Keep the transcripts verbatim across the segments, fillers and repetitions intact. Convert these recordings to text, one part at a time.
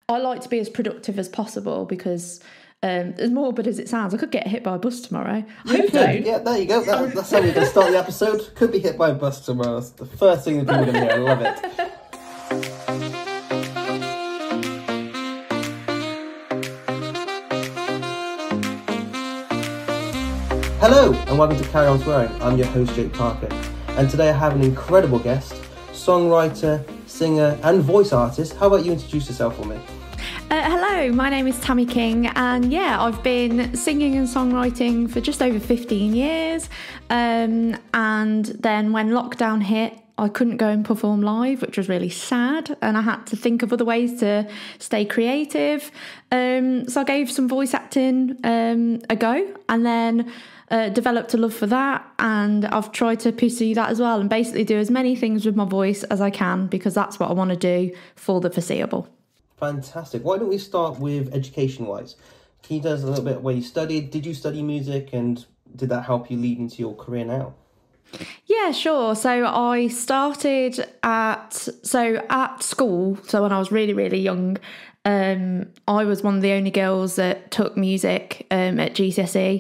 I like to be as productive as possible because um, as morbid as it sounds, I could get hit by a bus tomorrow. You could, yeah, there you go. That, that's how we're going to start the episode. Could be hit by a bus tomorrow. That's the first thing that people are going to hear. I love it. Hello, and welcome to Carry On Swearing. I'm your host, Jake Parker. And today I have an incredible guest, songwriter, singer, and voice artist. How about you introduce yourself for me? Uh, hello, my name is Tammy King, and yeah, I've been singing and songwriting for just over fifteen years. Um, and then when lockdown hit, I couldn't go and perform live, which was really sad, and I had to think of other ways to stay creative. Um, so I gave some voice acting um, a go, and then uh, developed a love for that, and I've tried to pursue that as well, and basically do as many things with my voice as I can, because that's what I want to do for the foreseeable. Fantastic. Why don't we start with education-wise? Can you tell us a little bit where you studied? Did you study music, and did that help you lead into your career now? Yeah, sure. So I started at so at school. So when I was really, really young, um, I was one of the only girls that took music um, at G C S E.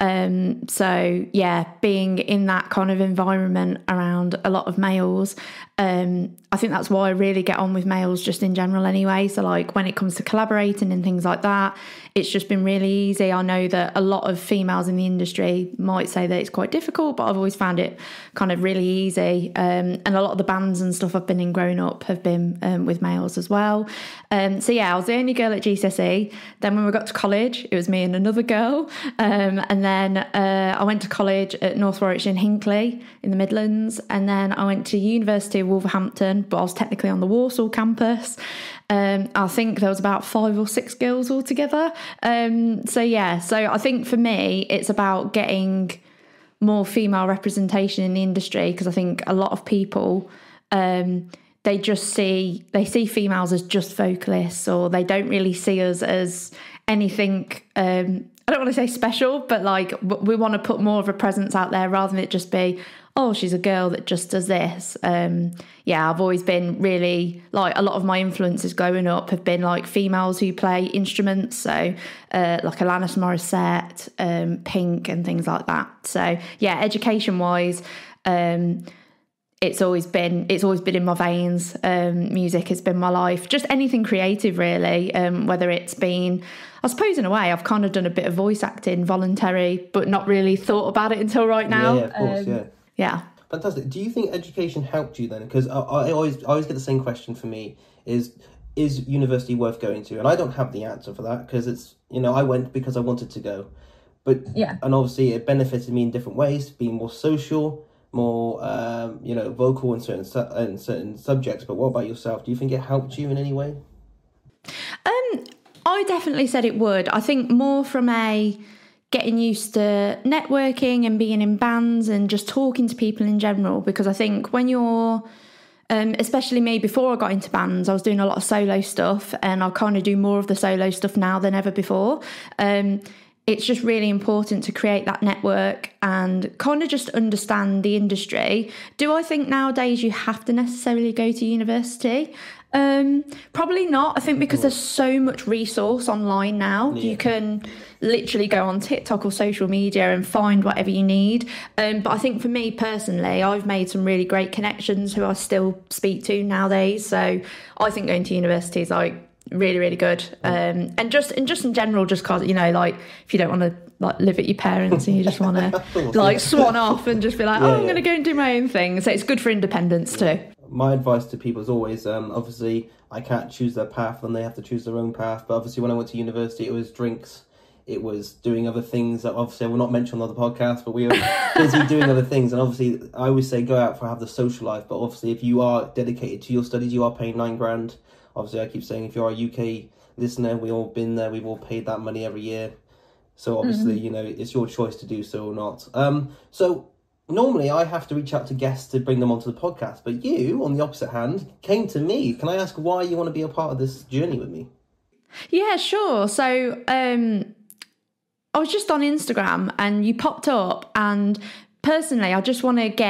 Um, so yeah, being in that kind of environment around a lot of males, um, I think that's why I really get on with males just in general anyway. So like when it comes to collaborating and things like that, it's just been really easy. I know that a lot of females in the industry might say that it's quite difficult, but I've always found it kind of really easy. Um, and a lot of the bands and stuff I've been in growing up have been um, with males as well. Um, so yeah, I was the only girl at G C S E. Then when we got to college, it was me and another girl. Um, and then uh, I went to college at North Warwickshire in Hinckley in the Midlands. And then I went to University of Wolverhampton, but I was technically on the Walsall campus. Um, I think there was about five or six girls altogether. Um, so yeah, so I think for me, it's about getting more female representation in the industry, because I think a lot of people, um, they just see, they see females as just vocalists, or they don't really see us as anything, um, I don't want to say special, but like we want to put more of a presence out there rather than it just be, oh, she's a girl that just does this. Um, yeah, I've always been really, like, a lot of my influences growing up have been like females who play instruments, so uh, like Alanis Morissette, um, Pink and things like that. So yeah, education wise, um, it's always been it's always been in my veins. Um, music has been my life. Just anything creative, really. Um, whether it's been, I suppose, in a way, I've kind of done a bit of voice acting, voluntary, but not really thought about it until right now. Yeah, yeah, of course, um, yeah. Yeah. Fantastic. Do you think education helped you then? Because I, I always I always get the same question for me: is is university worth going to? And I don't have the answer for that, because it's, you know, I went because I wanted to go, but yeah, and obviously it benefited me in different ways, being more social, more um, you know, vocal in certain su- in certain subjects. But what about yourself? Do you think it helped you in any way? Um, I definitely said it would. I think more from a getting used to networking and being in bands and just talking to people in general, because I think when you're, um, especially me, before I got into bands, I was doing a lot of solo stuff, and I kind of do more of the solo stuff now than ever before. Um, it's just really important to create that network and kind of just understand the industry. Do I think nowadays you have to necessarily go to university? Um, probably not. I think because there's so much resource online now, yeah. You can literally go on TikTok or social media and find whatever you need. Um, but I think for me personally, I've made some really great connections who I still speak to nowadays. So I think going to university is like really, really good. Um, and just and just in general, just cause, you know, like if you don't want to like live at your parents and you just want to like swan off and just be like, yeah, oh, I'm yeah. going to go and do my own thing. So it's good for independence too. My advice to people is always, um, obviously, I can't choose their path and they have to choose their own path. But obviously, when I went to university, it was drinks. It was doing other things that obviously I will not mention on the podcast, but we were busy doing other things. And obviously, I always say go out for have the social life. But obviously, if you are dedicated to your studies, you are paying nine grand. Obviously, I keep saying if you're a U K listener, we've all been there. We've all paid that money every year. So obviously, mm-hmm. you know, it's your choice to do so or not. Um, so... Normally, I have to reach out to guests to bring them onto the podcast, but you, on the opposite hand, came to me. Can I ask why you want to be a part of this journey with me? Yeah, sure. So um, I was just on Instagram and you popped up, and personally, I just want to get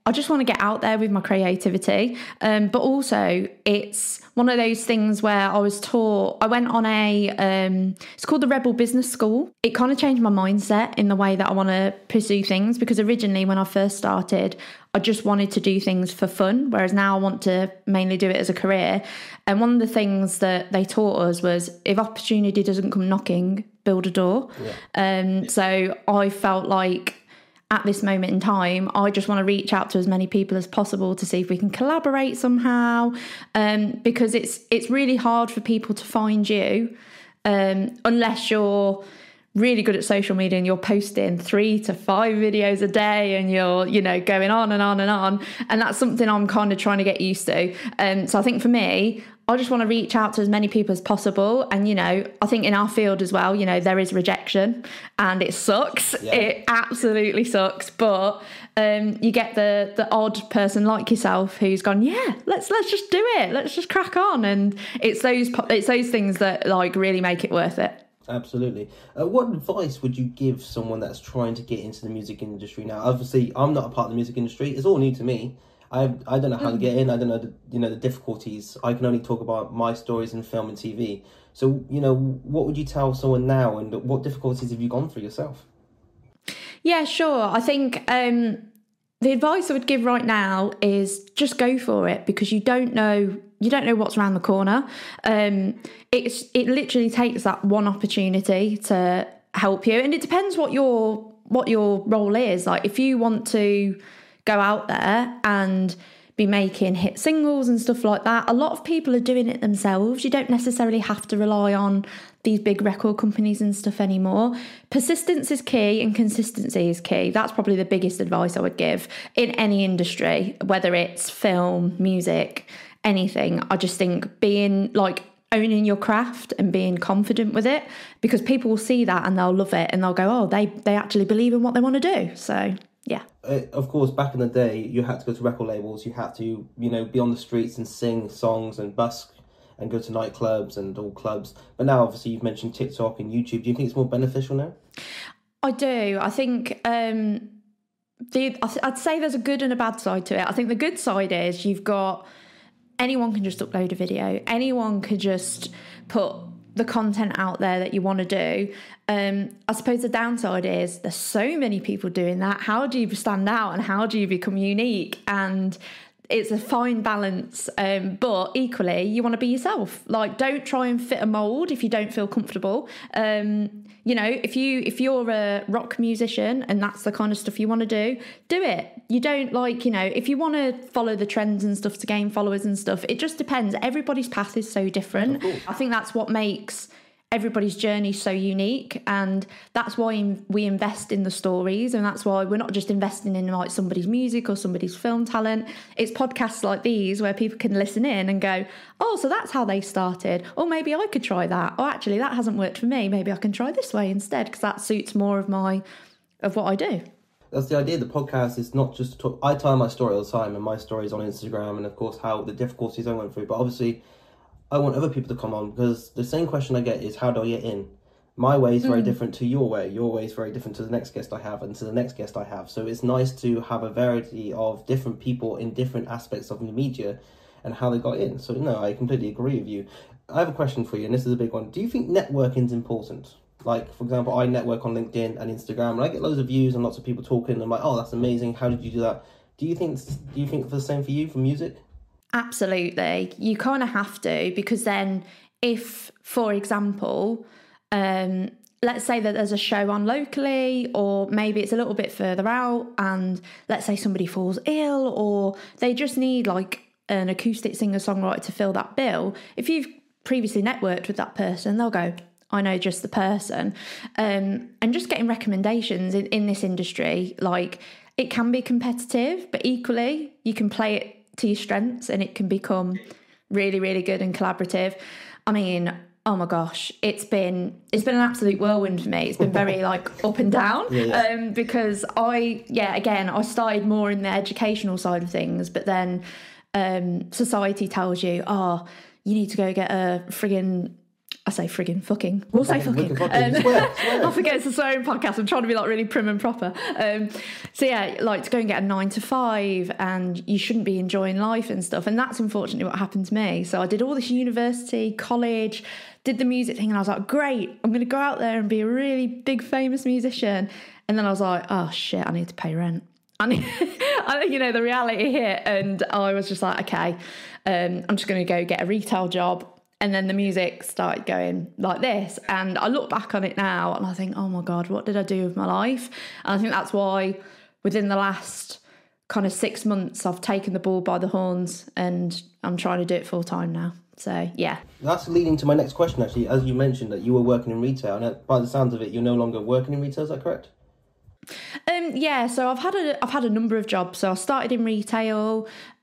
I just want to get out there with my creativity. Um, but also it's one of those things where I was taught, I went on a, um, it's called the Rebel Business School. It kind of changed my mindset in the way that I want to pursue things, because originally when I first started, I just wanted to do things for fun, whereas now I want to mainly do it as a career. And one of the things that they taught us was, if opportunity doesn't come knocking, build a door. Yeah. Um, so I felt like at this moment in time, I just want to reach out to as many people as possible to see if we can collaborate somehow, um, because it's it's really hard for people to find you um, unless you're really good at social media and you're posting three to five videos a day and you're, you know, going on and on and on. And that's something I'm kind of trying to get used to. Um, so I think for me, I just want to reach out to as many people as possible. And, you know, I think in our field as well, you know, there is rejection and it sucks. Yeah. It absolutely sucks. But um, you get the the odd person like yourself who's gone, yeah, let's let's just do it. Let's just crack on. And it's those it's those things that like really make it worth it. Absolutely. Uh, what advice would you give someone that's trying to get into the music industry now? Obviously, I'm not a part of the music industry. It's all new to me. I I don't know how to get in. I don't know the, you know the difficulties. I can only talk about my stories in film and T V. So, you know, what would you tell someone now, and what difficulties have you gone through yourself? Yeah, sure. I think um, the advice I would give right now is just go for it, because you don't know you don't know what's around the corner. Um, it's it literally takes that one opportunity to help you, and it depends what your what your role is. Like if you want to go out there and be making hit singles and stuff like that, a lot of people are doing it themselves. You don't necessarily have to rely on these big record companies and stuff anymore. Persistence is key and consistency is key. That's probably the biggest advice I would give in any industry, whether it's film, music, anything. I just think being like owning your craft and being confident with it, because people will see that and they'll love it and they'll go, oh, they they actually believe in what they want to do. So yeah. Uh, of course, back in the day, you had to go to record labels. You had to, you know, be on the streets and sing songs and busk and go to nightclubs and all clubs. But now, obviously, you've mentioned TikTok and YouTube. Do you think it's more beneficial now? I do. I think um, the I'd say there's a good and a bad side to it. I think the good side is you've got anyone can just upload a video. Anyone could just put the content out there that you want to do. Um, I suppose the downside is there's so many people doing that. How do you stand out and how do you become unique? And it's a fine balance, um, but equally you want to be yourself. Like, don't try and fit a mold if you don't feel comfortable. Um, you know, if you if you're a rock musician and that's the kind of stuff you want to do, do it. You don't like, you know, if you want to follow the trends and stuff to gain followers and stuff, it just depends. Everybody's path is so different. I think that's what makes everybody's journey so unique, and that's why we invest in the stories, and that's why we're not just investing in like somebody's music or somebody's film talent. It's podcasts like these where people can listen in and go, oh, so that's how they started, or maybe I could try that, or actually that hasn't worked for me, maybe I can try this way instead, because that suits more of my of what I do. That's the idea. The podcast is not just to talk. I tell my story all the time, and my story is on Instagram, and of course how the difficulties I went through, but obviously I want other people to come on, because the same question I get is, how do I get in? My way is very mm. different to your way. Your way is very different to the next guest I have and to the next guest I have. So it's nice to have a variety of different people in different aspects of the media and how they got in. So, no, I completely agree with you. I have a question for you, and this is a big one. Do you think networking is important? Like, for example, I network on LinkedIn and Instagram, and I get loads of views and lots of people talking. And I'm like, oh, that's amazing. How did you do that? Do you think, do you think the same for you, for music? Absolutely. You kind of have to, because then if, for example, um, let's say that there's a show on locally, or maybe it's a little bit further out, and let's say somebody falls ill, or they just need like an acoustic singer-songwriter to fill that bill. If you've previously networked with that person, they'll go, I know just the person. Um, and just getting recommendations in, in this industry, like, it can be competitive, but equally you can play it to your strengths and it can become really, really good and collaborative. I mean, oh my gosh, it's been it's been an absolute whirlwind for me. It's been very like up and down, yeah, yeah. Um, because I, yeah, again, I started more in the educational side of things, but then um, society tells you, oh, you need to go get a friggin' I say friggin' fucking. We'll say fucking. fucking. Um, Swear, swear. I forget it's a swearing podcast. I'm trying to be like really prim and proper. Um, so yeah, like to go and get a nine to five and you shouldn't be enjoying life and stuff. And that's unfortunately what happened to me. So I did all this university, college, did the music thing, and I was like, great, I'm going to go out there and be a really big famous musician. And then I was like, oh shit, I need to pay rent. I need, I, you know, the reality hit, and I was just like, okay, um, I'm just going to go get a retail job. And then the music started going like this. And I look back on it now and I think, oh my God, what did I do with my life? And I think that's why within the last kind of six months, I've taken the bull by the horns and I'm trying to do it full time now. So, yeah. That's leading to my next question, actually. As you mentioned that you were working in retail, and by the sounds of it, you're no longer working in retail, is that correct? Um, yeah, so I've had a I've had a number of jobs. So I started in retail,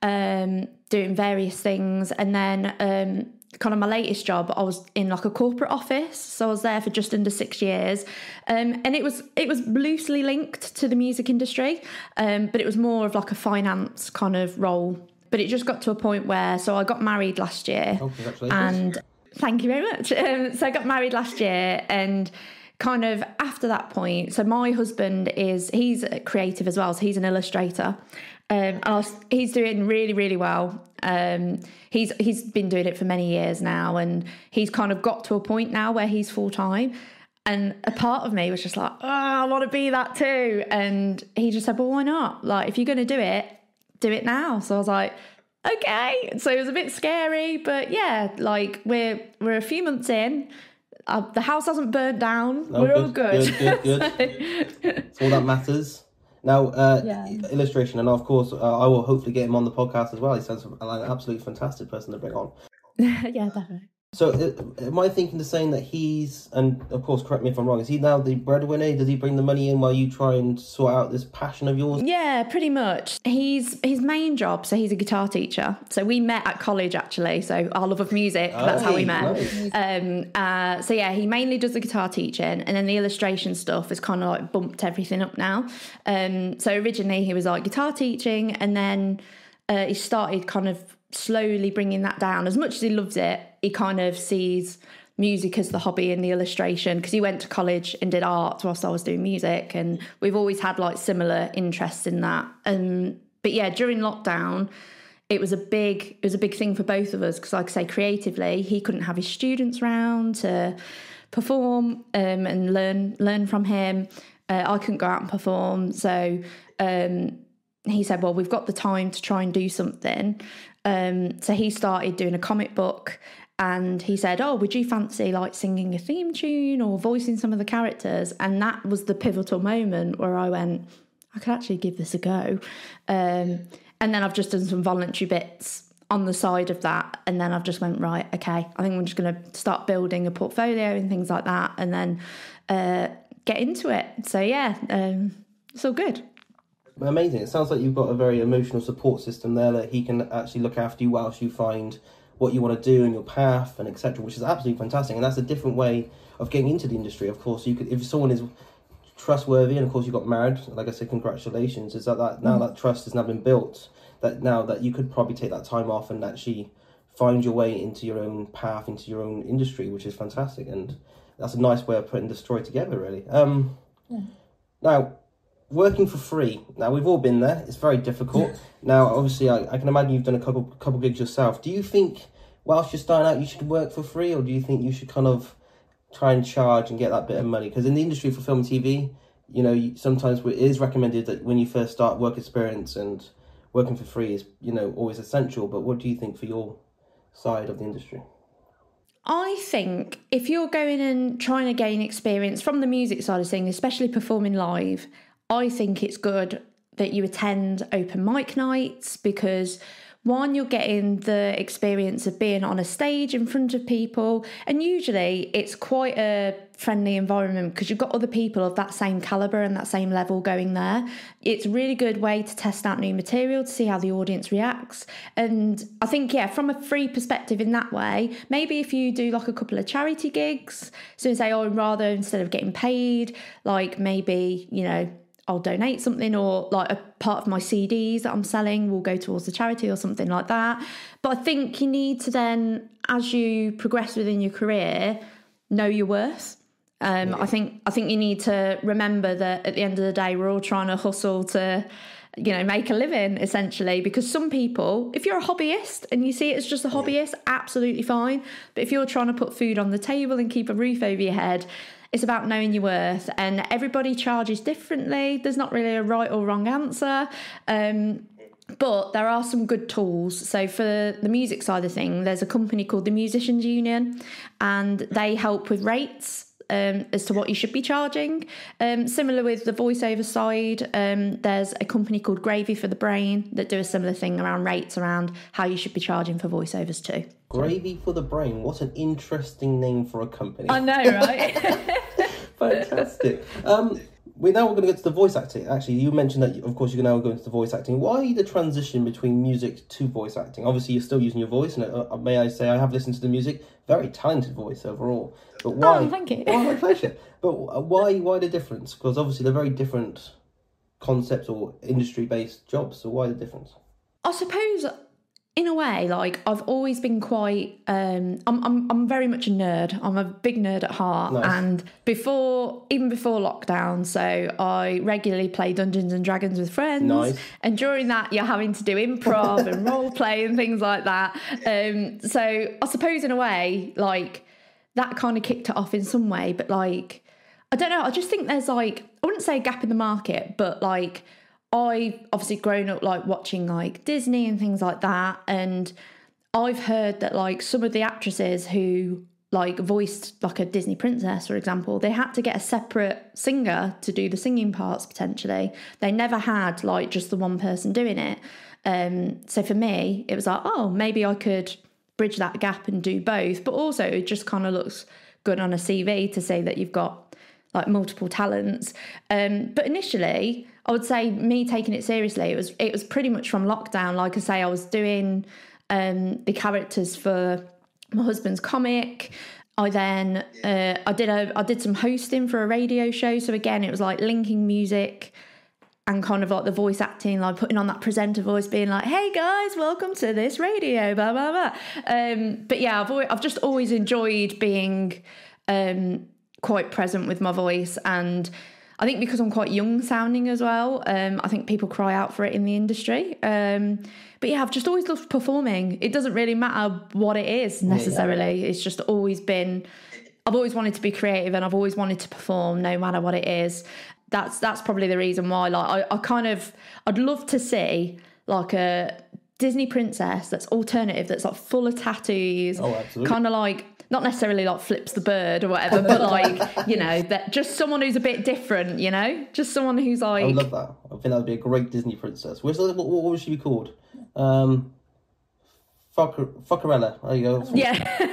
um, doing various things, and then um, kind of my latest job, I was in like a corporate office. So I was there for just under six years, um, and it was it was loosely linked to the music industry, um, but it was more of like a finance kind of role. But it just got to a point where, so I got married last year, oh, congratulations. And thank you very much. Um, so I got married last year, and kind of after that point, so my husband is, he's creative as well, so he's an illustrator, um, and I was, he's doing really, really well. Um, he's he's been doing it for many years now, and he's kind of got to a point now where he's full-time, and a part of me was just like, oh, I want to be that too. And he just said, well, why not? Like, if you're going to do it, do it now. So I was like, okay. So it was a bit scary, but yeah, like we're we're a few months in. Uh, the house hasn't burnt down. No, We're good, all good. Good, good, good. That's all that matters. Now, uh, Yeah. illustration, and of course, uh, I will hopefully get him on the podcast as well. He sounds like an absolutely fantastic person to bring on. Yeah, definitely. So, uh, am I thinking the same that he's, and of course, correct me if I'm wrong, is he now the breadwinner? Does he bring the money in while you try and sort out this passion of yours? Yeah, pretty much. He's his main job, so he's a guitar teacher. So we met at college, actually. So our love of music, that's how we met. Nice. Um, uh, so yeah, he mainly does the guitar teaching, and then the illustration stuff has kind of like bumped everything up now. Um, so originally he was like guitar teaching, and then uh, he started kind of slowly bringing that down. As much as he loves it, he kind of sees music as the hobby and the illustration, because he went to college and did art whilst I was doing music, and we've always had like similar interests in that. Um, but yeah, during lockdown, it was a big it was a big thing for both of us, because like I say, creatively, he couldn't have his students round to perform um, and learn learn from him. Uh, I couldn't go out and perform, so um, he said, well, we've got the time to try and do something. Um, so he started doing a comic book, and he said, oh, would you fancy like singing a theme tune or voicing some of the characters? And that was the pivotal moment where I went, I could actually give this a go. Um, and then I've just done some voluntary bits on the side of that. And then I've just went, right, okay, I think I'm just going to start building a portfolio and things like that, and then uh, get into it. So yeah, um, it's all good. Amazing. It sounds like you've got a very emotional support system there that he can actually look after you whilst you find what you want to do and your path and et cetera, which is absolutely fantastic. And that's a different way of getting into the industry. Of course, you could, if someone is trustworthy, and of course you got married, like I said, congratulations. Is that, that now mm. that trust has now been built, that now that you could probably take that time off and actually find your way into your own path, into your own industry, which is fantastic. And that's a nice way of putting the story together, really. Um, yeah. Now, working for free. Now, we've all been there. It's very difficult. Now, obviously, I, I can imagine you've done a couple couple gigs yourself. Do you think, whilst you're starting out, you should work for free, or do you think you should kind of try and charge and get that bit of money? Because in the industry for film and T V, you know, sometimes it is recommended that when you first start, work experience and working for free is, you know, always essential. But what do you think for your side of the industry? I think if you're going and trying to gain experience from the music side of things, especially performing live, I think it's good that you attend open mic nights, because one, you're getting the experience of being on a stage in front of people, and usually it's quite a friendly environment because you've got other people of that same calibre and that same level going there. It's a really good way to test out new material, to see how the audience reacts. And I think, yeah, from a free perspective in that way, maybe if you do like a couple of charity gigs, so say, oh, rather instead of getting paid, like maybe, you know, I'll donate something, or like a part of my C Ds that I'm selling will go towards the charity or something like that. But I think you need to then, as you progress within your career, know your worth. Um, yeah. I think I think you need to remember that at the end of the day, we're all trying to hustle to, you know, make a living essentially. Because some people, if you're a hobbyist and you see it as just a hobbyist, absolutely fine. But if you're trying to put food on the table and keep a roof over your head, it's about knowing your worth. And everybody charges differently. There's not really a right or wrong answer. Um, But there are some good tools. So for the music side of things, there's a company called the Musicians Union, and they help with rates um, as to what you should be charging. Um, similar with the voiceover side, um, there's a company called Gravy for the Brain that do a similar thing around rates, around how you should be charging for voiceovers too. Gravy for the Brain. What an interesting name for a company. I know, right? Fantastic. Um, We now we're going to get to the voice acting. Actually, you mentioned that, of course, you're now going into the voice acting. Why the transition between music to voice acting? Obviously, you're still using your voice, and uh, may I say, I have listened to the music. Very talented voice overall. But why? Oh, thank you. Well, my pleasure. But why? Why the difference? Because obviously they're very different concepts or industry-based jobs. So why the difference? I suppose, in a way, like I've always been quite. Um, I'm I'm I'm very much a nerd. I'm a big nerd at heart, nice. And before, even before lockdown, so I regularly play Dungeons and Dragons with friends. Nice. And during that, you're having to do improv and role play and things like that. Um, so I suppose, in a way, like that kind of kicked it off in some way. But like, I don't know. I just think there's like, I wouldn't say a gap in the market, but like, I've obviously grown up like watching like Disney and things like that, and I've heard that like some of the actresses who like voiced like a Disney princess, for example, they had to get a separate singer to do the singing parts potentially. They never had like just the one person doing it. Um, so for me, it was like, oh, maybe I could bridge that gap and do both. But also it just kind of looks good on a C V to say that you've got like multiple talents. Um, but initially, I would say me taking it seriously, it was it was pretty much from lockdown. Like I say, I was doing um, the characters for my husband's comic. I then uh, I did a I did some hosting for a radio show. So again, it was like linking music and kind of like the voice acting, like putting on that presenter voice, being like, "Hey guys, welcome to this radio." Blah blah blah. Um, but yeah, I've always, I've just always enjoyed being um, quite present with my voice, and I think because I'm quite young sounding as well, um, I think people cry out for it in the industry. Um, but yeah, I've just always loved performing. It doesn't really matter what it is necessarily. Yeah. It's just always been, I've always wanted to be creative, and I've always wanted to perform no matter what it is. That's that's probably the reason why. Like I, I kind of, I'd love to see like a Disney princess that's alternative, that's like full of tattoos. Oh, absolutely. Kind of like, not necessarily like Flips the Bird or whatever, but like, you know, that just someone who's a bit different, you know, just someone who's like. I love that. I think that would be a great Disney princess. Where's the, what, what would she be called? Um, Fucker, Fuckerella. There you go. Yeah.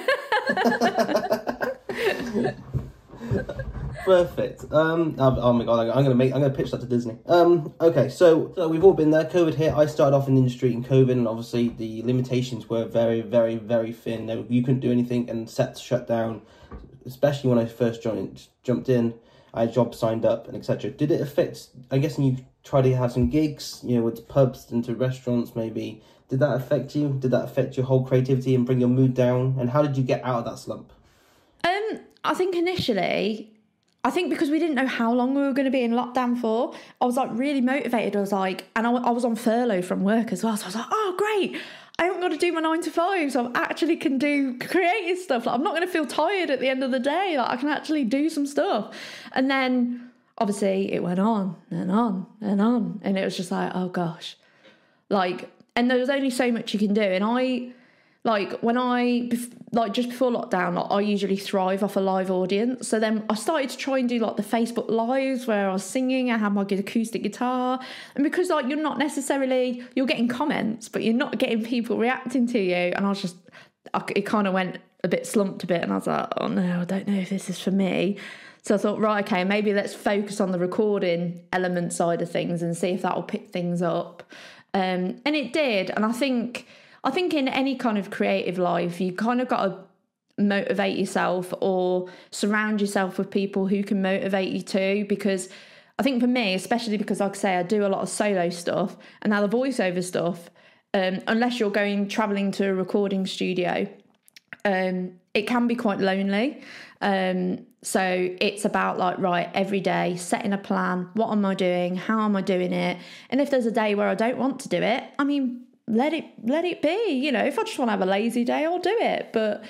Perfect. Um, oh, oh my god, I'm gonna make, I'm gonna pitch that to Disney. Um, okay, so, so we've all been there. COVID hit. I started off in the industry in COVID, and obviously the limitations were very, very, very thin. There, you couldn't do anything, and sets shut down. Especially when I first joined, jumped in, I had jobs signed up, and et cetera. Did it affect? I guess you tried to have some gigs, you know, with pubs and to restaurants, maybe. Did that affect you? Did that affect your whole creativity and bring your mood down? And how did you get out of that slump? Um, I think initially. I think because we didn't know how long we were going to be in lockdown for, I was like really motivated. I was like, and I, I was on furlough from work as well. So I was like, oh, great. I haven't got to do my nine to five. So I actually can do creative stuff. Like, I'm not going to feel tired at the end of the day. Like I can actually do some stuff. And then obviously it went on and on and on. And it was just like, oh gosh, like, and there was only so much you can do. And I, like when I, like just before lockdown, like, I usually thrive off a live audience. So then I started to try and do like the Facebook Lives where I was singing, I had my good acoustic guitar. And because like you're not necessarily, you're getting comments, but you're not getting people reacting to you. And I was just, I, it kind of went a bit slumped a bit. And I was like, oh no, I don't know if this is for me. So I thought, right, okay, maybe let's focus on the recording element side of things and see if that will pick things up. Um, and it did. And I think... I think in any kind of creative life, you kind of got to motivate yourself or surround yourself with people who can motivate you too, because I think for me, especially because, like I say, I do a lot of solo stuff, and now the voiceover stuff, um, unless you're going traveling to a recording studio, um, it can be quite lonely. Um, so it's about like, right, every day, setting a plan. What am I doing? How am I doing it? And if there's a day where I don't want to do it, I mean, let it, let it be. You know, if I just want to have a lazy day, I'll do it. But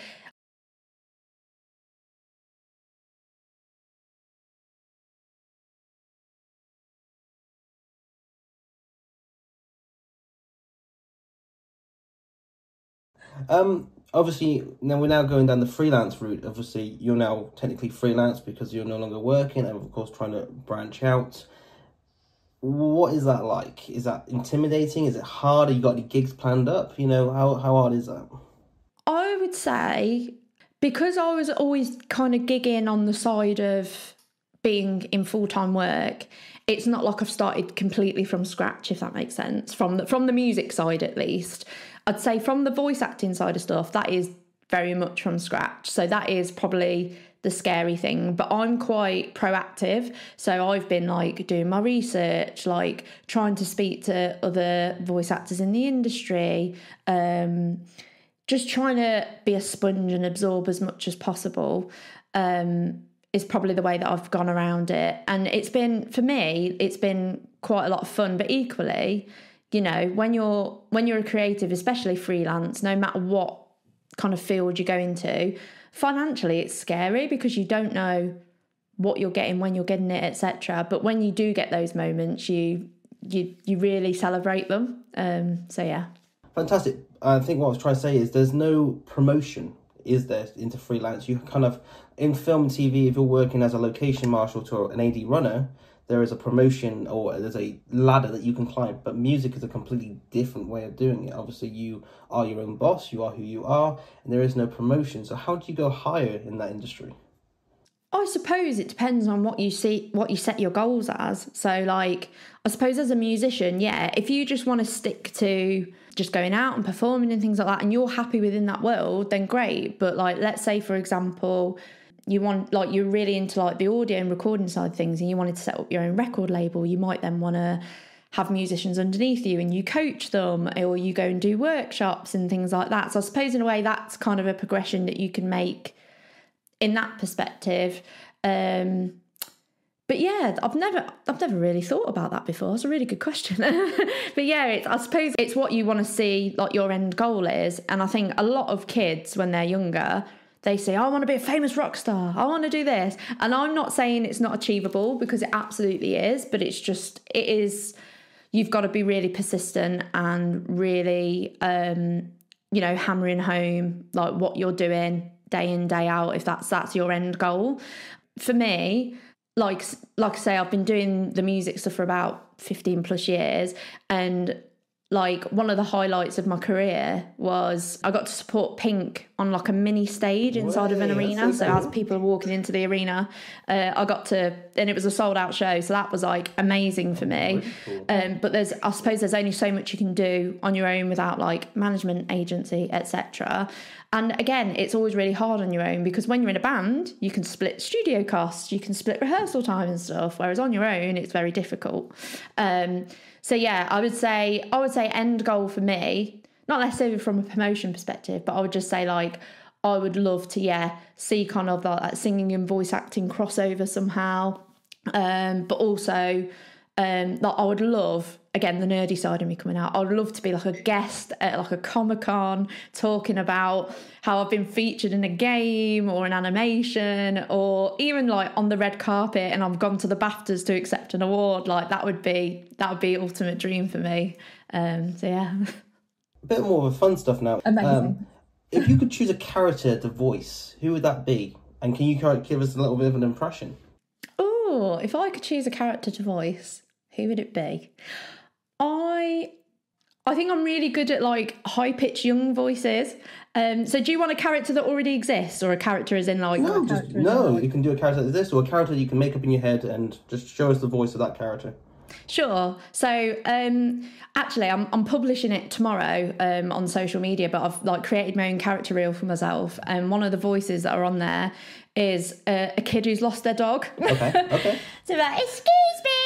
Um, obviously, now we're now going down the freelance route. Obviously, you're now technically freelance because you're no longer working, and of course, trying to branch out. What is that like? Is that intimidating? Is it hard? Have you got any gigs planned up? You know, how how hard is that? I would say, because I was always kind of gigging on the side of being in full-time work, it's not like I've started completely from scratch, if that makes sense, from the, from the music side at least. I'd say from the voice acting side of stuff, that is very much from scratch. So that is probably the scary thing. But I'm quite proactive. So I've been like doing my research, like trying to speak to other voice actors in the industry, um, just trying to be a sponge and absorb as much as possible. Um, is probably the way that I've gone around it. And it's been, for me, it's been quite a lot of fun. But equally, you know, when you're when you're a creative, especially freelance, no matter what kind of field you go into, financially it's scary because you don't know what you're getting, when you're getting it, et cetera. But when you do get those moments, you you you really celebrate them. Um, so yeah. Fantastic. I think what I was trying to say is there's no promotion, is there, into freelance? You kind of, in film and T V, if you're working as a location marshal to an A D runner, there is a promotion or there's a ladder that you can climb. But music is a completely different way of doing it. Obviously, you are your own boss, you are who you are, and there is no promotion. So how do you go higher in that industry? I suppose it depends on what you see, what you set your goals as. So, like, I suppose as a musician, yeah, if you just want to stick to just going out and performing and things like that, and you're happy within that world, then great. But like, let's say, for example, you want, like, you're really into like the audio and recording side of things, and you wanted to set up your own record label, you might then want to have musicians underneath you and you coach them, or you go and do workshops and things like that. So I suppose in a way that's kind of a progression that you can make in that perspective. Um, but yeah, I've never, I've never really thought about that before. It's a really good question. But yeah, it's, I suppose it's what you want to see, like your end goal is. And I think a lot of kids when they're younger, they say, I want to be a famous rock star, I want to do this. And I'm not saying it's not achievable, because it absolutely is, but it's just, it is, you've got to be really persistent and really, um, you know, hammering home like what you're doing day in, day out, if that's that's your end goal. For me, like like I say, I've been doing the music stuff for about fifteen plus years, and like one of the highlights of my career was I got to support Pink on like a mini stage inside Way, of an arena. so So cool. as people are walking into the arena, uh, I got to, and it was a sold out show. So that was like amazing for me. Cool. Um, but there's, I suppose there's only so much you can do on your own without like management agency, et cetera. And again, it's always really hard on your own, because when you're in a band, you can split studio costs, you can split rehearsal time and stuff. Whereas on your own, it's very difficult. Um, So yeah, I would say I would say end goal for me, not necessarily from a promotion perspective, but I would just say like I would love to yeah see kind of like that singing and voice acting crossover somehow, um, but also um, like I would love, again, the nerdy side of me coming out, I would love to be like a guest at like a Comic-Con talking about how I've been featured in a game or an animation, or even like on the red carpet and I've gone to the BAFTAs to accept an award. Like that would be that would be ultimate dream for me. Um, so yeah. A bit more of a fun stuff now. Amazing. Um, if you could choose a character to voice, who would that be? And can you kind of give us a little bit of an impression? Oh, if I could choose a character to voice, who would it be? I I think I'm really good at like high-pitched young voices. Um, so do you want a character that already exists, or a character as in like... No, just, no, you can do a character like this, or a character you can make up in your head and just show us the voice of that character. Sure. So um, actually, I'm I'm publishing it tomorrow um, on social media, but I've like created my own character reel for myself, and one of the voices that are on there is uh, a kid who's lost their dog. Okay, okay. So like, excuse me,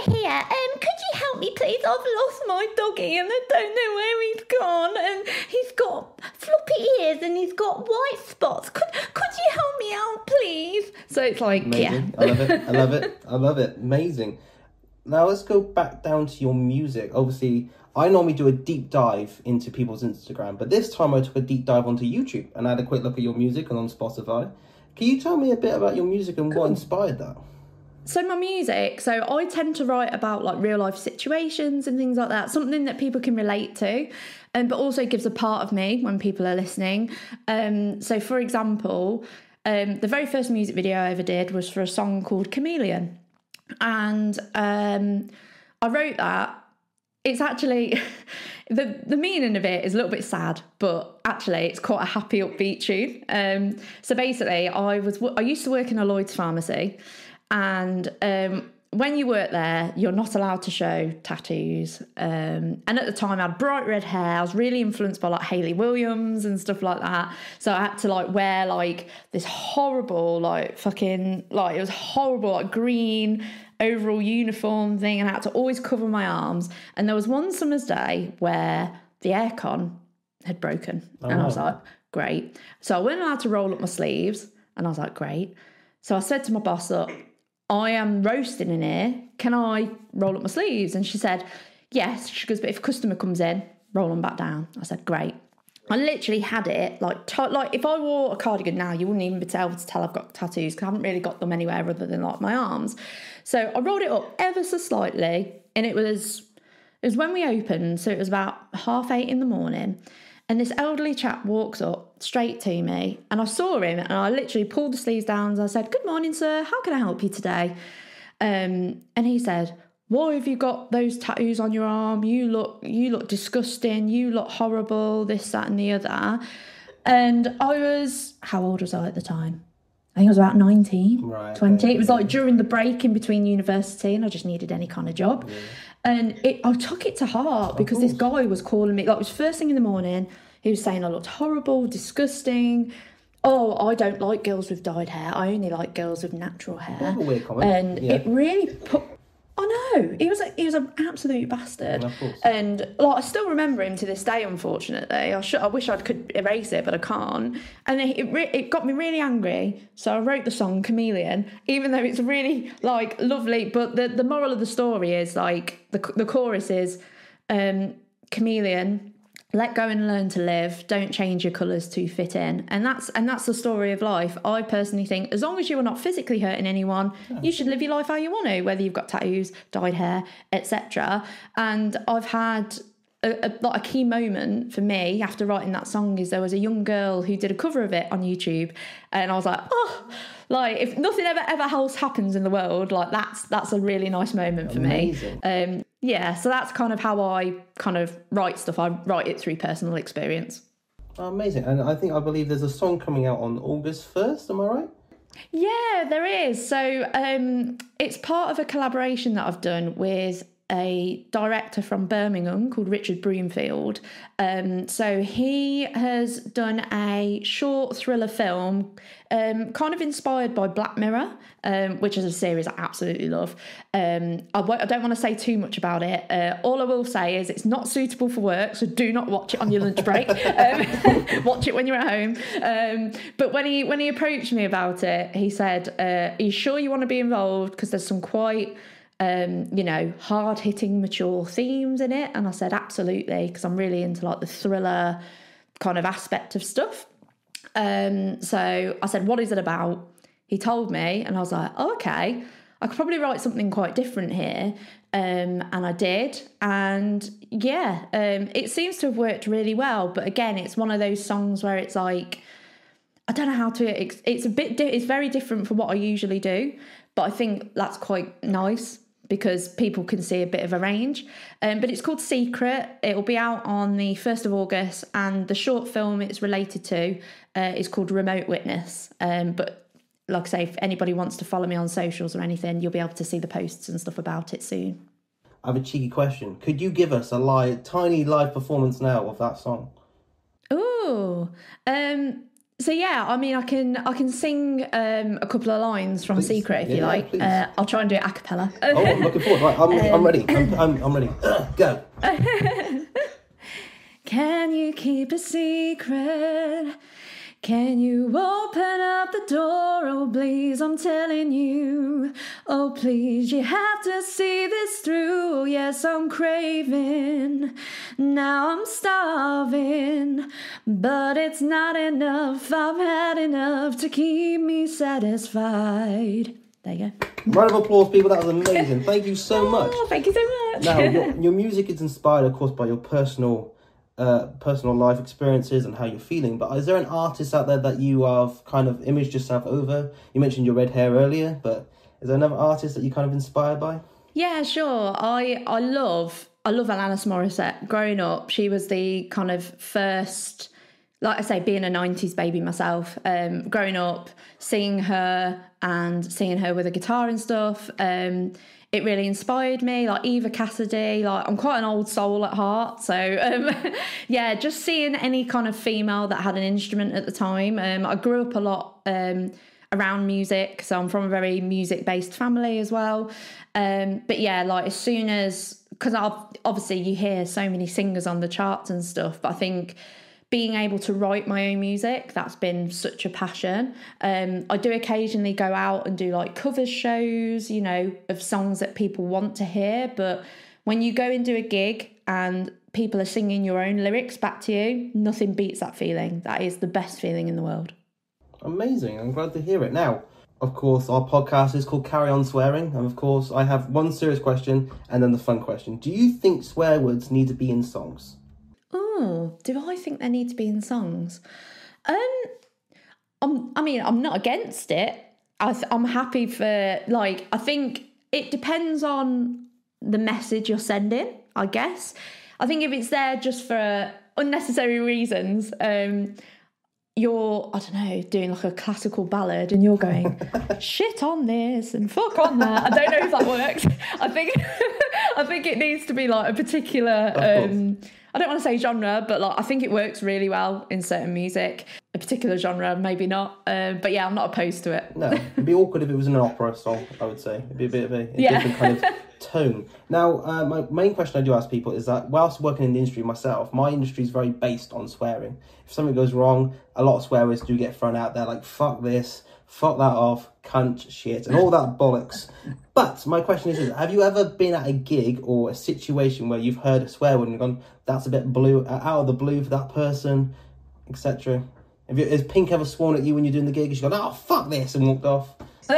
over here. Um, could you help me, please? I've lost my doggy and I don't know where he's gone. And he's got floppy ears and he's got white spots. Could could you help me out, please? So it's like, Amazing. yeah. I love it. I love it. I love it. Amazing. Now let's go back down to your music. Obviously, I normally do a deep dive into people's Instagram, but this time I took a deep dive onto YouTube and I had a quick look at your music and on Spotify. Can you tell me a bit about your music and cool. what inspired that? So my music, so I tend to write about like real life situations and things like that, something that people can relate to, um, but also gives a part of me when people are listening. Um, so for example, um, the very first music video I ever did was for a song called Chameleon. And um, I wrote that. It's actually, the, the meaning of it is a little bit sad, but actually it's quite a happy upbeat tune. Um, so basically I was, I used to work in a Lloyd's pharmacy. And um, when you work there, you're not allowed to show tattoos. Um, and at the time, I had bright red hair. I was really influenced by like Hayley Williams and stuff like that. So I had to like wear like this horrible, like fucking, like it was horrible, like green overall uniform thing. And I had to always cover my arms. And there was one summer's day where the aircon had broken. Oh, and I was like, great. So I wasn't allowed to roll up my sleeves. And I was like, great. So I said to my boss, look, I am roasting in here. Can I roll up my sleeves? And she said, yes. She goes, but if a customer comes in, roll them back down. I said, great. I literally had it like, t- like if I wore a cardigan now, you wouldn't even be able to tell I've got tattoos because I haven't really got them anywhere other than like my arms. So I rolled it up ever so slightly, and it was it was when we opened. So it was about half eight in the morning. And this elderly chap walks up straight to me and I saw him and I literally pulled the sleeves down and I said, good morning, sir. How can I help you today? Um, and he said, why have you got those tattoos on your arm? You look, you look disgusting. You look horrible, this, that and the other. And I was, how old was I at the time? I think I was about nineteen, right, twenty. Okay. It was like during the break in between university and I just needed any kind of job. Yeah. And it, I took it to heart because this guy was calling me, like it was first thing in the morning. He was saying I looked horrible, disgusting. Oh, I don't like girls with dyed hair. I only like girls with natural hair. A weird comment. And yeah. It really put, I know, he was a, he was an absolute bastard. Of course. And like, I still remember him to this day, unfortunately. I, should, I wish I could erase it, but I can't. And it, it, re- it got me really angry. So I wrote the song Chameleon, even though it's really like lovely. But the, the moral of the story is like, the, the chorus is, um, chameleon, let go and learn to live. Don't change your colours to fit in. And that's and that's the story of life. I personally think as long as you are not physically hurting anyone, yeah. you should live your life how you want to, whether you've got tattoos, dyed hair, et cetera. And I've had a, a, like a key moment for me after writing that song is there was a young girl who did a cover of it on YouTube, and I was like, oh, like if nothing ever ever else happens in the world, like that's that's a really nice moment for Amazing. me. Um, Yeah, so that's kind of how I kind of write stuff. I write it through personal experience. Oh, amazing. And I think, I believe there's a song coming out on August first, am I right? Yeah, there is. So um, it's part of a collaboration that I've done with a director from Birmingham called Richard Broomfield. Um, so he has done a short thriller film um, kind of inspired by Black Mirror, um, which is a series I absolutely love. Um, I, w- I don't want to say too much about it. Uh, all I will say is it's not suitable for work, so do not watch it on your lunch break. um, watch it when you're at home. Um, but when he when he approached me about it, he said, uh, are you sure you want to be involved? Because there's some quite... Um, you know, hard-hitting, mature themes in it. And I said, absolutely, because I'm really into like the thriller kind of aspect of stuff. Um, so I said, what is it about? He told me, and I was like, oh, okay, I could probably write something quite different here. Um, and I did. And yeah, um, it seems to have worked really well. But again, it's one of those songs where it's like, I don't know how to, it's, it's a bit, di- it's very different from what I usually do. But I think that's quite nice, because people can see a bit of a range. Um, but it's called Secret. It'll be out on the first of August, and the short film it's related to uh, is called Remote Witness. Um, but like I say, if anybody wants to follow me on socials or anything, you'll be able to see the posts and stuff about it soon. I have a cheeky question. Could you give us a live, tiny live performance now of that song? Ooh. Um, So yeah, I mean, I can I can sing um, a couple of lines from Please. Secret if Yeah, you like. please. Uh, I'll try and do it a cappella. Oh, I'm looking forward. Right, I'm, I'm ready. I'm, I'm, I'm ready. Go. Can you keep a secret? Can you open up the door? Oh, please, I'm telling you. Oh, please, you have to see this through. Oh, yes, I'm craving. Now I'm starving. But it's not enough. I've had enough to keep me satisfied. There you go. Round of applause, people. That was amazing. Thank you so much. Oh, thank you so much. Now, your, your music is inspired, of course, by your personal uh, personal life experiences and how you're feeling. But is there an artist out there that you have kind of imaged yourself over? You mentioned your red hair earlier, but is there another artist that you're kind of inspired by? Yeah, sure. I I love I love Alanis Morissette. Growing up, she was the kind of first, like I say, being a nineties baby myself. Um, growing up, seeing her and seeing her with a guitar and stuff. Um, it really inspired me, like Eva Cassidy. Like I'm quite an old soul at heart, so um, yeah, just seeing any kind of female that had an instrument at the time. Um, I grew up a lot um, around music, so I'm from a very music-based family as well. Um, but yeah, like as soon as, because obviously you hear so many singers on the charts and stuff, but I think being able to write my own music, that's been such a passion. Um, I do occasionally go out and do like cover shows, you know, of songs that people want to hear. But when you go and do a gig and people are singing your own lyrics back to you, nothing beats that feeling. That is the best feeling in the world. Amazing. I'm glad to hear it. Now, of course, our podcast is called Carry On Swearing. And of course, I have one serious question and then the fun question. Do you think swear words need to be in songs? Oh, do I think they need to be in songs? Um, I'm, I mean, I'm not against it. I th- I'm happy for, like, I think it depends on the message you're sending, I guess. I think if it's there just for unnecessary reasons, um, you're, I don't know, doing like a classical ballad and you're going, shit on this and fuck on that. I don't know if that works. I think, I think it needs to be like a particular, um, I don't want to say genre, but like I think it works really well in certain music. A particular genre, maybe not. Um, but yeah, I'm not opposed to it. No, it'd be awkward if it was in an opera song, I would say. It'd be a bit of a, a Yeah. different kind of tone. Now, uh, my main question I do ask people is that whilst working in the industry myself, my industry is very based on swearing. If something goes wrong, a lot of swear words do get thrown out there, like fuck this, fuck that off, cunt, shit, and all that bollocks. But my question is, is, have you ever been at a gig or a situation where you've heard a swear word and gone, that's a bit blue, out of the blue for that person, et cetera? Have you, has Pink ever sworn at you when you're doing the gig and she's gone, oh, fuck this, and walked off?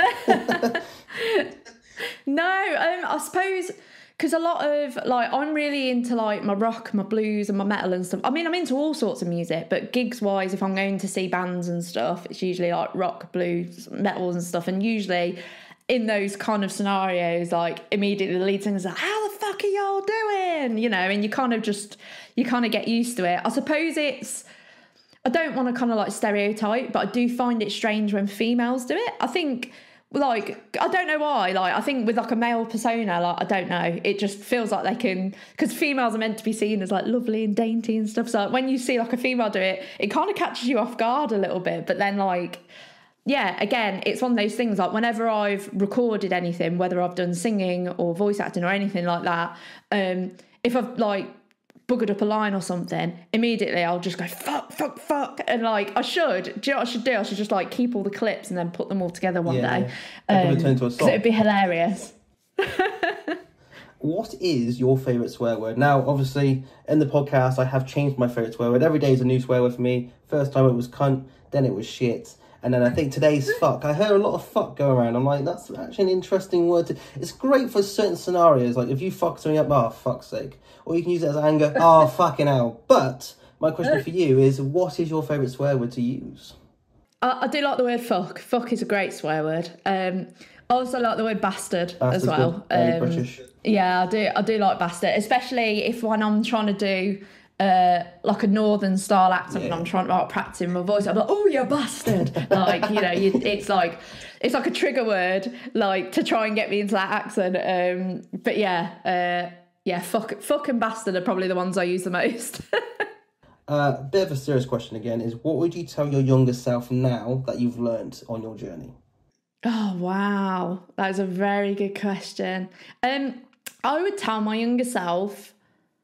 No, um, I suppose because a lot of, like, I'm really into, like, my rock, my blues and my metal and stuff. I mean, I'm into all sorts of music, but gigs-wise, if I'm going to see bands and stuff, it's usually, like, rock, blues, metal and stuff. And usually in those kind of scenarios, like, immediately the lead singer's like, how the fuck are y'all doing? You know, and you kind of just, you kind of get used to it. I suppose it's, I don't want to kind of, like, stereotype, but I do find it strange when females do it. I think... Like, I don't know why, like, I think with, like, a male persona, like, I don't know, it just feels like they can, because females are meant to be seen as, like, lovely and dainty and stuff, so when you see, like, a female do it, it kind of catches you off guard a little bit, but then, like, yeah, again, it's one of those things, like, whenever I've recorded anything, whether I've done singing or voice acting or anything like that, um, if I've, like, buggered up a line or something, immediately I'll just go fuck, fuck, fuck, and like I should. Do you know what I should do? I should just like keep all the clips and then put them all together one yeah, day. Yeah. Um, turn into a song. It'd be hilarious. What is your favourite swear word? Now, obviously, in the podcast, I have changed my favourite swear word. Every day is a new swear word for me. First time it was cunt, then it was shit. And then I think today's fuck. I heard a lot of fuck go around. I'm like, that's actually an interesting word. To... It's great for certain scenarios. Like, if you fuck something up, oh, fuck's sake. Or you can use it as anger, oh, fucking hell. But my question for you is, what is your favourite swear word to use? I, I do like the word fuck. Fuck is a great swear word. Um, I also like the word bastard Bastard's as well. Very Um, British. Yeah, I do. I do like bastard, especially if when I'm trying to do uh, like a northern style accent, Yeah. and I'm trying to like practicing my voice. I'm like, oh, you bastard! Like, you know, you, it's like it's like a trigger word, like to try and get me into that accent. Um, but yeah, uh, yeah, fuck, fuck and bastard are probably the ones I use the most. Uh, a bit of a serious question again is, what would you tell your younger self now that you've learned on your journey? Oh, wow. That is a very good question. Um, I would tell my younger self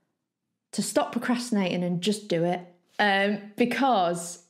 to stop procrastinating and just do it. Um, because,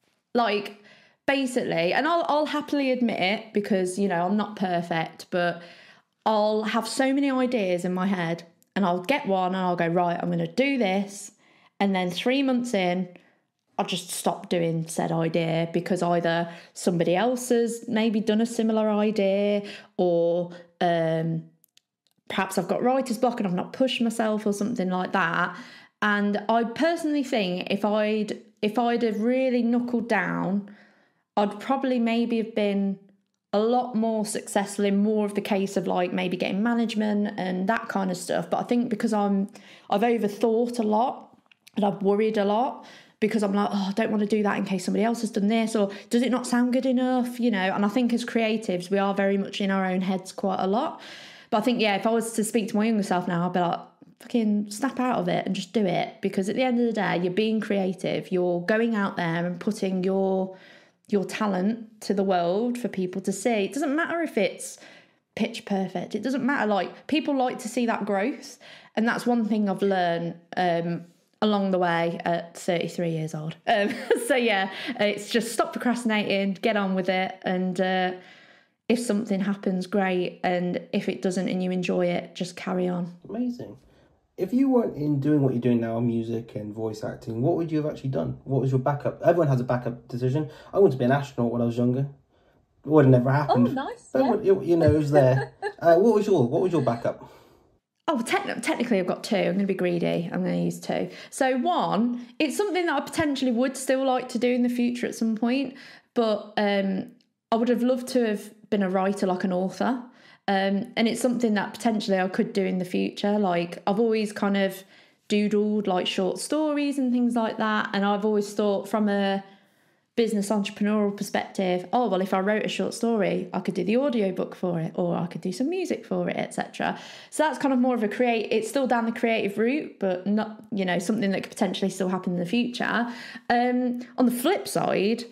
like, basically, and I'll, I'll happily admit it because, you know, I'm not perfect, but I'll have so many ideas in my head and I'll get one and I'll go, right, I'm going to do this. And then three months in, I'll just stop doing said idea because either somebody else has maybe done a similar idea, or um, perhaps I've got writer's block and I've not pushed myself or something like that. And I personally think if I'd if I'd have really knuckled down, I'd probably maybe have been a lot more successful in more of the case of like maybe getting management and that kind of stuff. But I think because I'm I've overthought a lot and I've worried a lot, because I'm like, oh, I don't want to do that in case somebody else has done this, or does it not sound good enough, you know? And I think as creatives, we are very much in our own heads quite a lot. But I think, yeah, if I was to speak to my younger self now, I'd be like, fucking snap out of it and just do it. Because at the end of the day, you're being creative. You're going out there and putting your your talent to the world for people to see. It doesn't matter if it's pitch perfect. It doesn't matter. Like, people like to see that growth. And that's one thing I've learned um, along the way at thirty-three years old. Um, so, yeah, it's just stop procrastinating, get on with it. And uh, if something happens, great. And if it doesn't and you enjoy it, just carry on. Amazing. If you weren't in doing what you're doing now, music and voice acting, what would you have actually done? What was your backup? Everyone has a backup decision. I wanted to be an astronaut when I was younger. It would have never happened. Oh, nice. But Yeah. you know, it was there. uh, what was your What was your backup? Oh, te- technically I've got two. I'm going to be greedy. I'm going to use two. So one, it's something that I potentially would still like to do in the future at some point, but um, I would have loved to have been a writer, like an author. Um, and it's something that potentially I could do in the future. Like, I've always kind of doodled like short stories and things like that. And I've always thought from a business entrepreneurial perspective, oh, well, if I wrote a short story, I could do the audiobook for it, or I could do some music for it, et cetera. So that's kind of more of a create, it's still down the creative route, but not, you know, something that could potentially still happen in the future. Um, on the flip side,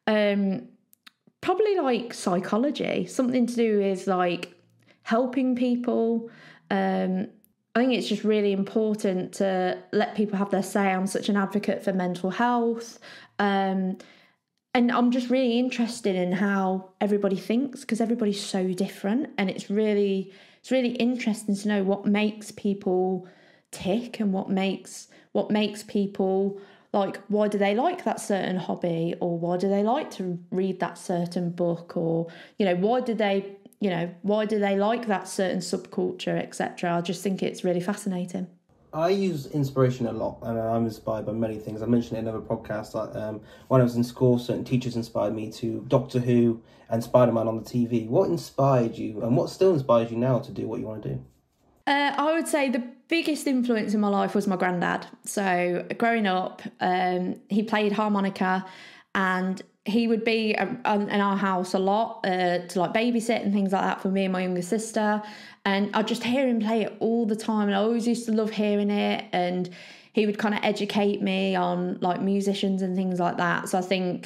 um, probably like psychology, something to do with like helping people. Um, I think it's just really important to let people have their say. I'm such an advocate for mental health. Um, and I'm just really interested in how everybody thinks, because everybody's so different. And it's really, it's really interesting to know what makes people tick and what makes, what makes people like, why do they like that certain hobby, or why do they like to read that certain book, or, you know, why do they, you know, why do they like that certain subculture, et cetera. I just think it's really fascinating. I use inspiration a lot, and I'm inspired by many things. I mentioned it in another podcast. Like, um, when I was in school, certain teachers inspired me to Doctor Who and Spider-Man on the T V. What inspired you, and what still inspires you now to do what you want to do? Uh, I would say the biggest influence in my life was my granddad. So growing up, um, he played harmonica, and he would be in our house a lot uh, to like babysit and things like that for me and my younger sister. And I'd just hear him play it all the time. And I always used to love hearing it. And he would kind of educate me on like musicians and things like that. So I think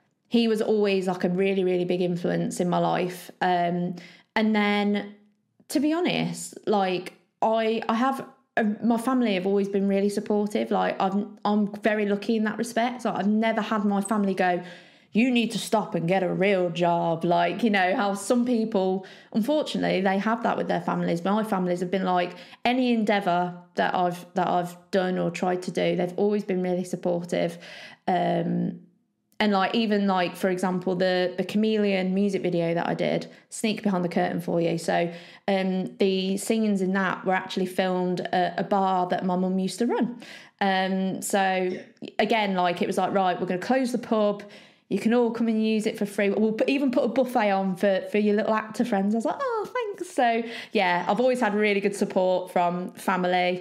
he was always like a really, really big influence in my life. Um, and then, to be honest, like I, I have... my family have always been really supportive. Like I've, I'm very lucky in that respect. So I've never had my family go, you need to stop and get a real job. Like, you know, how some people, unfortunately, they have that with their families. My families have been like, any endeavour that I've that I've done or tried to do, they've always been really supportive. Um, and like, even like, for example, the, the Chameleon music video that I did, sneak behind the curtain for you. So um, the scenes in that were actually filmed at a bar that my mum used to run. Um, so again, like it was like, right, we're going to close the pub. You can all come and use it for free. We'll put, even put a buffet on for, for your little actor friends. I was like, oh, thanks. So yeah, I've always had really good support from family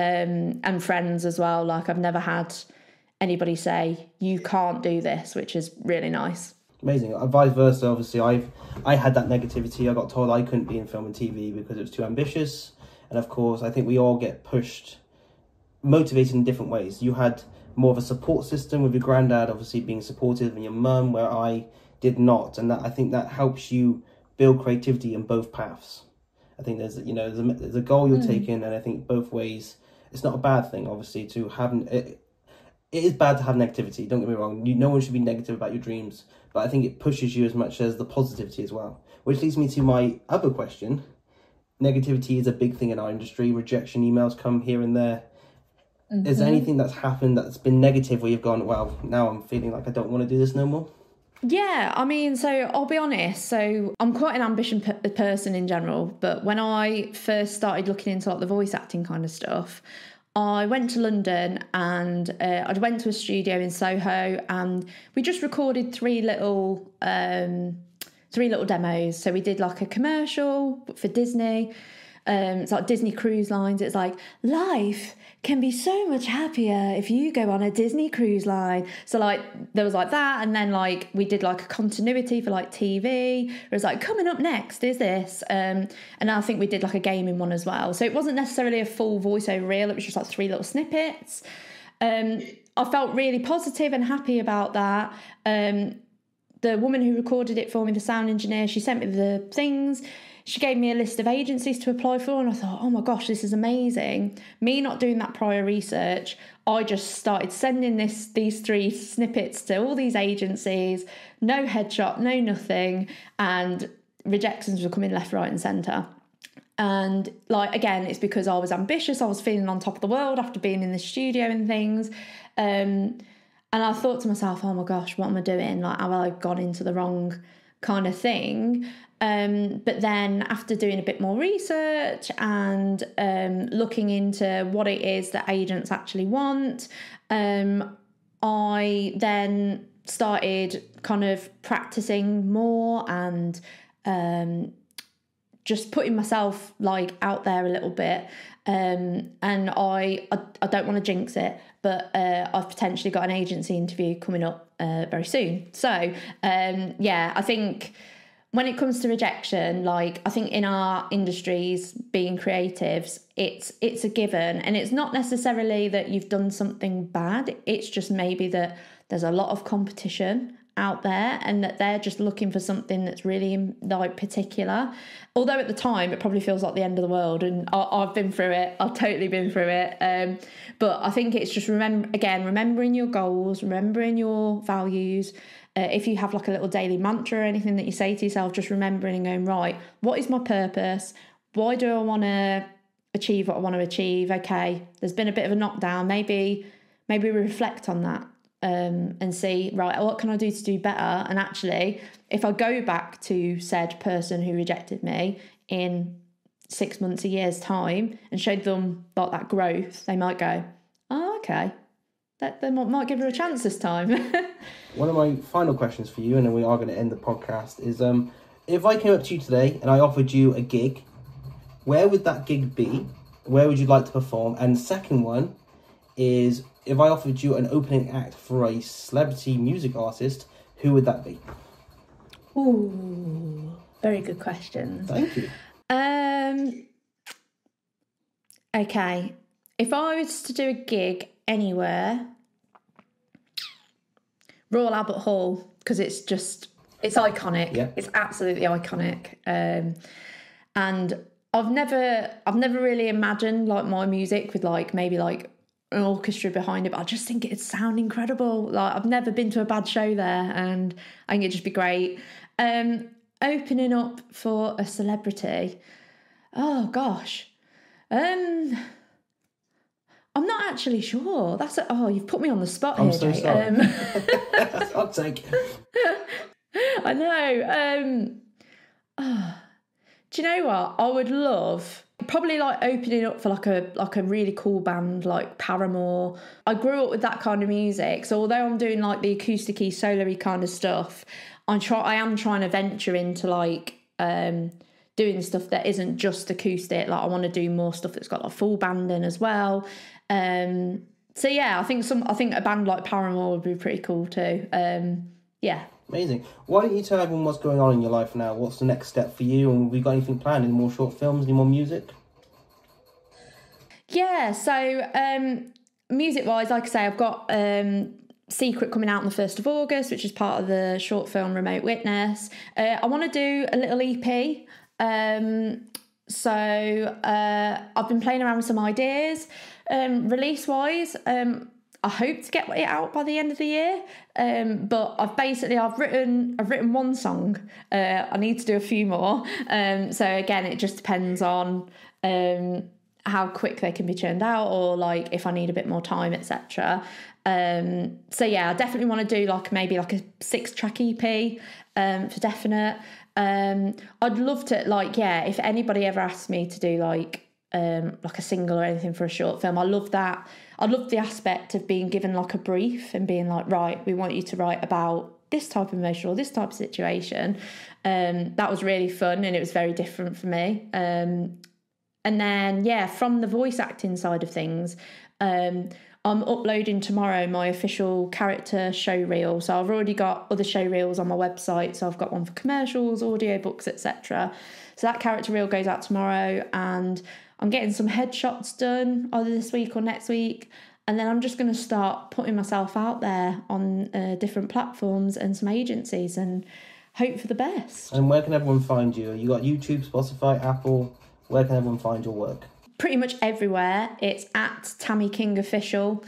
um, and friends as well. Like I've never had anybody say you can't do this, which is really nice. Amazing. Uh, vice versa, obviously, I've I had that negativity. I got told I couldn't be in film and T V because it was too ambitious. And of course, I think we all get pushed, motivated in different ways. You had more of a support system with your granddad, obviously being supportive, and your mum, where I did not. And that I think that helps you build creativity in both paths. I think there's, you know, there's a, there's a goal you're mm. taking, and I think both ways, it's not a bad thing, obviously, to have, it, it is bad to have negativity, don't get me wrong. You, no one should be negative about your dreams, but I think it pushes you as much as the positivity as well. Which leads me to my other question. Negativity is a big thing in our industry. Rejection emails come here and there. Mm-hmm. Is there anything that's happened that's been negative where you've gone, well, now I'm feeling like I don't want to do this no more? Yeah, I mean, so I'll be honest. So I'm quite an ambitious pe- person in general, but when I first started looking into like the voice acting kind of stuff, I went to London and uh, I went to a studio in Soho, and we just recorded three little um, three little demos. So we did like a commercial for Disney. Um, it's like Disney Cruise Lines. It's like, life can be so much happier if you go on a Disney cruise line. So like there was like that, and then like we did like a continuity for like T V. It was like, coming up next is this, um, and I think we did like a gaming one as well. So it wasn't necessarily a full voiceover reel. It was just like three little snippets. Um, I felt really positive and happy about that. Um, the woman who recorded it for me, the sound engineer, she sent me the things. She gave me a list of agencies to apply for, and I thought, oh my gosh, this is amazing. Me not doing that prior research, I just started sending this these three snippets to all these agencies, no headshot, no nothing, and rejections were coming left, right and centre. And like, again, it's because I was ambitious, I was feeling on top of the world after being in the studio and things. Um, and I thought to myself, oh my gosh, what am I doing? Like, have I gone into the wrong kind of thing? Um, but then after doing a bit more research and um, looking into what it is that agents actually want, um, I then started kind of practicing more and um, just putting myself like out there a little bit. Um, and I, I, I don't want to jinx it, but uh, I've potentially got an agency interview coming up uh, very soon. So um, yeah, I think when it comes to rejection, like I think in our industries, being creatives, it's it's a given, and it's not necessarily that you've done something bad. It's just maybe that there's a lot of competition out there, and that they're just looking for something that's really like particular. Although at the time it probably feels like the end of the world, and I, I've been through it. I've totally been through it. Um, but I think it's just remember again, remembering your goals, remembering your values. Uh, if you have like a little daily mantra or anything that you say to yourself, just remembering and going, right, what is my purpose? Why do I want to achieve what I want to achieve? Okay, there's been a bit of a knockdown. Maybe, maybe reflect on that um, and see, right, what can I do to do better? And actually, if I go back to said person who rejected me in six months, a year's time, and showed them about that growth, they might go, oh, okay, that they might give her a chance this time. One of my final questions for you, and then we are going to end the podcast, is um, if I came up to you today and I offered you a gig, where would that gig be? Where would you like to perform? And second one is, if I offered you an opening act for a celebrity music artist, who would that be? Ooh, very good question. Thank you. Um. Okay, if I was to do a gig anywhere, Royal Albert Hall, because it's just, it's iconic. Yeah. It's absolutely iconic. Um, and I've never, I've never really imagined like my music with like maybe like an orchestra behind it, but I just think it'd sound incredible. Like I've never been to a bad show there, and I think it'd just be great. Um, opening up for a celebrity, oh gosh, um. I'm not actually sure. That's a, oh, you've put me on the spot I'm here, so Jake. sorry. Um, I'll take it. I know. Um, oh, do you know what? I would love probably like opening up for like a like a really cool band like Paramore. I grew up with that kind of music, so although I'm doing like the acousticy, solar-y kind of stuff, I try. I am trying to venture into like. Um, doing stuff that isn't just acoustic. Like I want to do more stuff that's got like full band in as well. Um, so yeah, I think some I think a band like Paramore would be pretty cool too. Um, yeah. Amazing. Why don't you tell everyone what's going on in your life now? What's the next step for you? And have we got anything planned? Any more short films? Any more music? Yeah, so um, music-wise, like I say, I've got um, Secret coming out on the first of August, which is part of the short film Remote Witness. Uh, I want to do a little E P. Um, so uh, I've been playing around with some ideas. Um, release-wise, um, I hope to get it out by the end of the year. Um, but I've basically I've written I've written one song. Uh, I need to do a few more. Um, so again, it just depends on um, how quick they can be churned out, or like if I need a bit more time, et cetera. Um, so yeah, I definitely want to do like maybe like a six track E P um, for definite. Um, I'd love to like yeah, if anybody ever asks me to do like um, like a single or anything for a short film, I love that. I love the aspect of being given like a brief and being like, right, we want you to write about this type of emotion or this type of situation. Um, that was really fun, and it was very different for me. Um, and then, yeah, from the voice acting side of things, um, I'm uploading tomorrow my official character show reel. So I've already got other show reels on my website. So I've got one for commercials, audiobooks, et cetera. So that character reel goes out tomorrow, and I'm getting some headshots done either this week or next week. And then I'm just going to start putting myself out there on uh, different platforms and some agencies and hope for the best. And where can everyone find you? You got YouTube, Spotify, Apple. Where can everyone find your work? Pretty much everywhere. It's at Tammy King Official.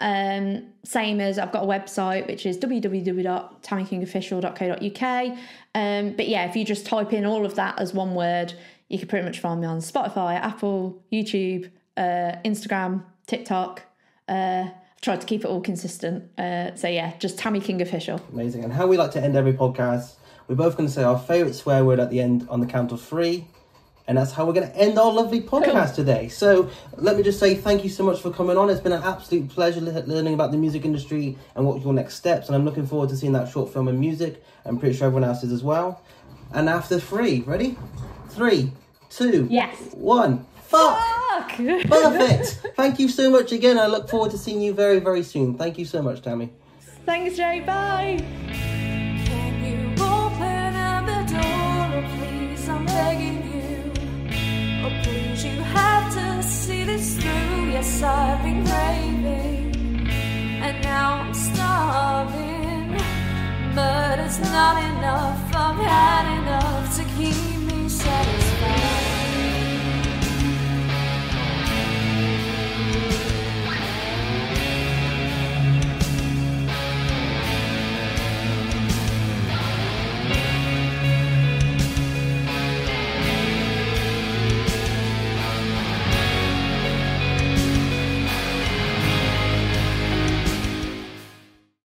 Um, same as I've got a website, which is w w w dot tammy king official dot co dot u k. Um, but yeah, if you just type in all of that as one word, you can pretty much find me on Spotify, Apple, YouTube, uh, Instagram, TikTok. Uh, I've tried to keep it all consistent. Uh, so yeah, just Tammy King Official. Amazing. And how we like to end every podcast, we're both going to say our favourite swear word at the end on the count of three. And that's how we're going to end our lovely podcast cool. today. So let me just say thank you so much for coming on. It's been an absolute pleasure learning about the music industry and what your next steps. And I'm looking forward to seeing that short film and music. I'm pretty sure everyone else is as well. And after three, ready? Three, two, yes. one. Fuck! Fuck! Perfect! Thank you so much again. I look forward to seeing you very, very soon. Thank you so much, Tammy. Thanks, Jay. Bye! Can you open up the door, oh, please? I'm begging you. Oh, please, you have to see this through. Yes, I've been craving, and now I'm starving. But it's not enough. I've had enough to keep